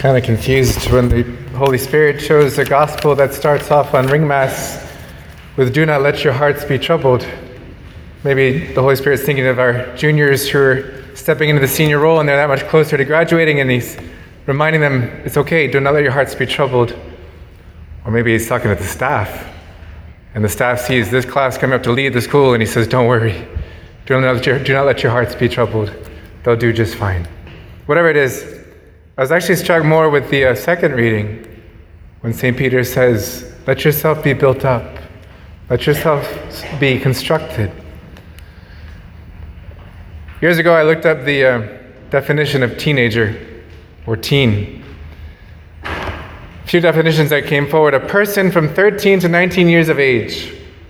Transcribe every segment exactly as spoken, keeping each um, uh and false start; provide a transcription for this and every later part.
kind of confused when the Holy Spirit chose a gospel that starts off on ring mass with "Do not let your hearts be troubled." Maybe the Holy Spirit's thinking of our juniors who are stepping into the senior role and they're that much closer to graduating, and he's reminding them, it's okay, do not let your hearts be troubled. Or maybe he's talking to the staff, and the staff sees this class coming up to lead the school, and he says, don't worry, do not let your, do not let your hearts be troubled. They'll do just fine. Whatever it is, I was actually struck more with the uh, second reading when Saint Peter says, let yourself be built up. Let yourself be constructed. Years ago, I looked up the uh, definition of teenager or teen. A few definitions that came forward: a person from thirteen to nineteen years of age.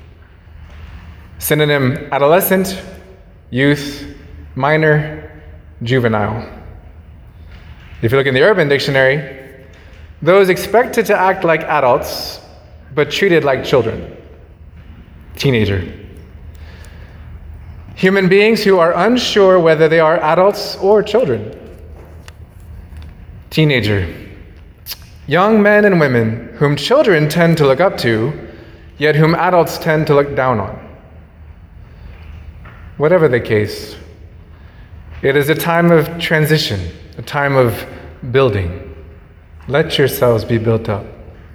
Synonym: adolescent, youth, minor, juvenile. If you look in the Urban Dictionary, those expected to act like adults but treated like children. Teenager. Human beings who are unsure whether they are adults or children. Teenager. Young men and women whom children tend to look up to, yet whom adults tend to look down on. Whatever the case, it is a time of transition, a time of building. Let yourselves be built up.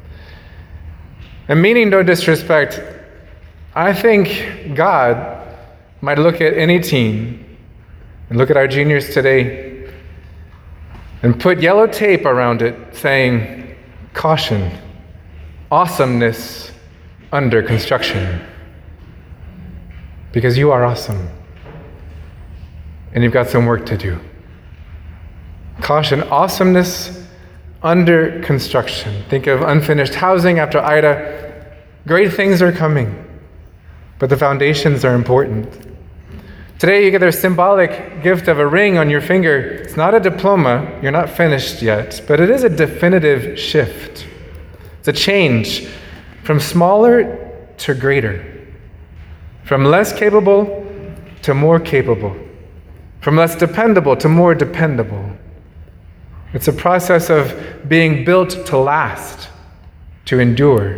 And meaning no disrespect, I think God might look at any teen and look at our juniors today and put yellow tape around it saying, caution, awesomeness under construction. Because you are awesome. And you've got some work to do. Caution, awesomeness under construction. Think of unfinished housing after Ida. Great things are coming, but the foundations are important. Today you get the symbolic gift of a ring on your finger. It's not a diploma, you're not finished yet, but it is a definitive shift. It's a change from smaller to greater, from less capable to more capable, from less dependable to more dependable. It's a process of being built to last, to endure.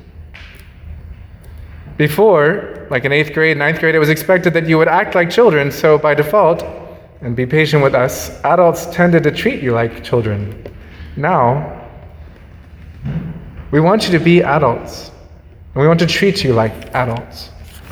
Before, like in eighth grade, ninth grade, it was expected that you would act like children, so by default, and be patient with us, adults tended to treat you like children. Now, we want you to be adults, and we want to treat you like adults.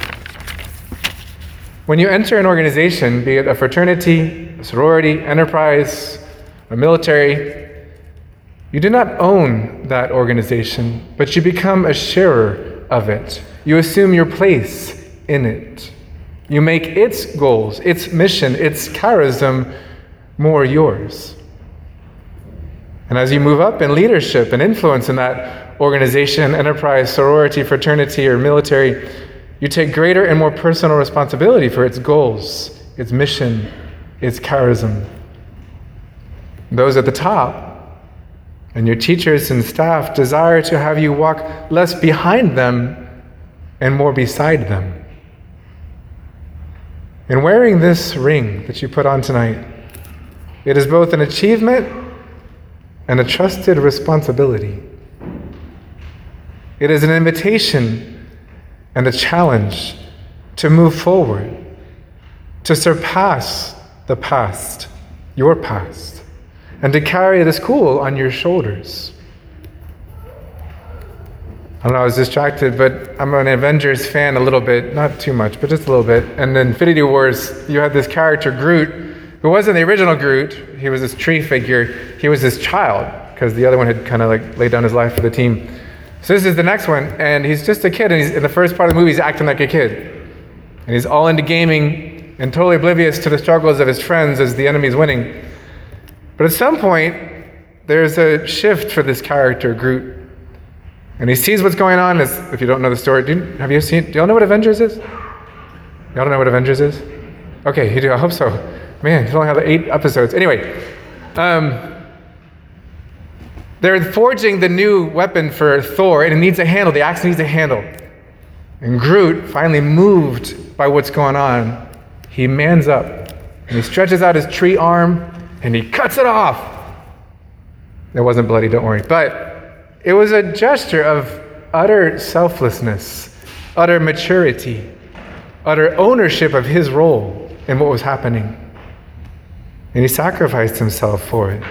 When you enter an organization, be it a fraternity, a sorority, enterprise, a military, you do not own that organization, but you become a sharer of it. You assume your place in it. You make its goals, its mission, its charism more yours. And as you move up in leadership and influence in that organization, enterprise, sorority, fraternity, or military, you take greater and more personal responsibility for its goals, its mission, its charism. Those at the top and your teachers and staff desire to have you walk less behind them and more beside them. In wearing this ring that you put on tonight, it is both an achievement and a trusted responsibility. It is an invitation and a challenge to move forward, to surpass the past, your past, and to carry the school on your shoulders. I don't know, I was distracted, but I'm an Avengers fan a little bit, not too much, but just a little bit. And in Infinity Wars, you had this character, Groot, who wasn't the original Groot. He was this tree figure. He was this child, because the other one had kind of like laid down his life for the team. So this is the next one, and he's just a kid, and he's, in the first part of the movie, he's acting like a kid. And he's all into gaming and totally oblivious to the struggles of his friends as the enemy's winning. But at some point, there's a shift for this character, Groot. And he sees what's going on. As, if you don't know the story, do you, have you seen, do y'all know what Avengers is? Y'all don't know what Avengers is? Okay, you do, I hope so. Man, you only have eight episodes. Anyway, um, they're forging the new weapon for Thor, and it needs a handle. The axe needs a handle. And Groot, finally moved by what's going on, he mans up, and he stretches out his tree arm, and he cuts it off. It wasn't bloody, don't worry. But it was a gesture of utter selflessness, utter maturity, utter ownership of his role in what was happening. And he sacrificed himself for it.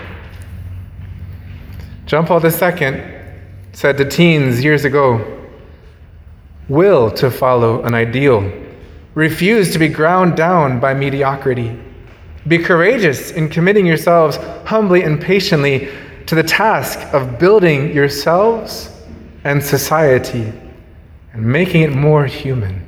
John Paul the Second said to teens years ago, will to follow an ideal. Refuse to be ground down by mediocrity. Be courageous in committing yourselves humbly and patiently to the task of building yourselves and society and making it more human.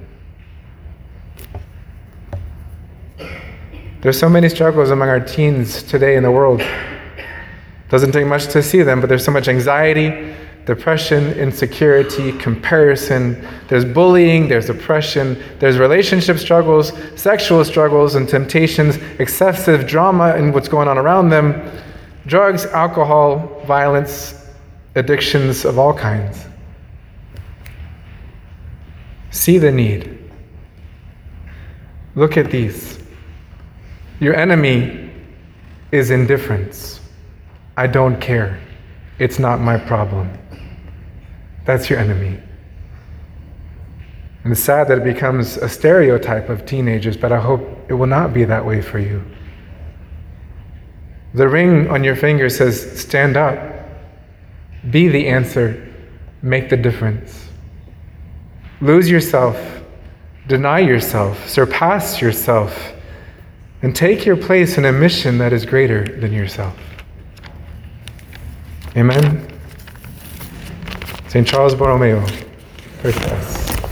There's so many struggles among our teens today in the world. Doesn't take much to see them, but there's so much anxiety, depression, insecurity, comparison. There's bullying, there's oppression, there's relationship struggles, sexual struggles and temptations, excessive drama in what's going on around them, drugs, alcohol, violence, addictions of all kinds. See the need. Look at these. Your enemy is indifference. I don't care. It's not my problem. That's your enemy. And it's sad that it becomes a stereotype of teenagers, but I hope it will not be that way for you. The ring on your finger says, stand up. Be the answer. Make the difference. Lose yourself. Deny yourself. Surpass yourself. And take your place in a mission that is greater than yourself. Amen. Saint Charles Borromeo, pray for us.